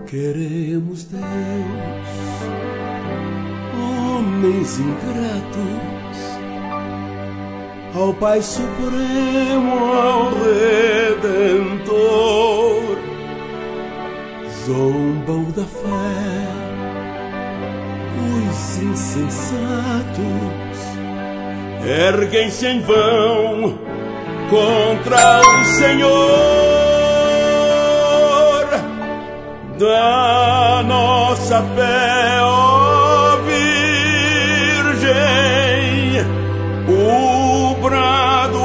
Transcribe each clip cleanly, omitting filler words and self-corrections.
Queremos Deus, homens ingratos, ao Pai Supremo, ao Redentor, zombam da fé os insensatos, erguem-se em vão contra o Senhor. Da nossa fé, ó Virgem, o brado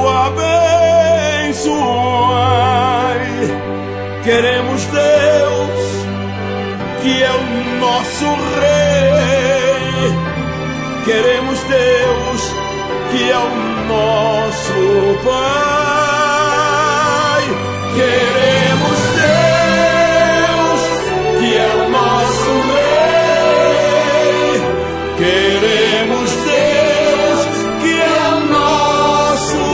abençoai. Queremos Deus, que é o nosso Rei. Queremos Deus, que é o nosso Pai. Queremos Deus, que é o nosso Rei. Queremos Deus, que é o nosso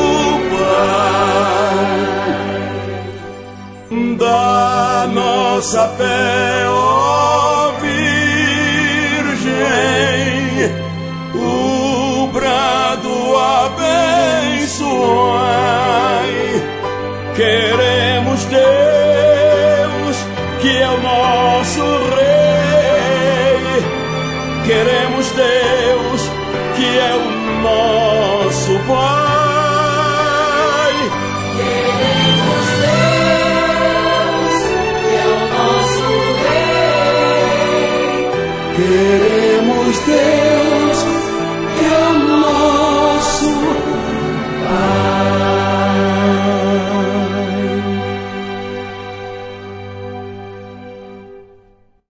Pai. Da nossa fé, ó Virgem, o brado abençoai. Queremos Deus, que é o nosso Rei. Queremos Deus, que é o nosso Pai. Queremos Deus, que é o nosso Rei. Queremos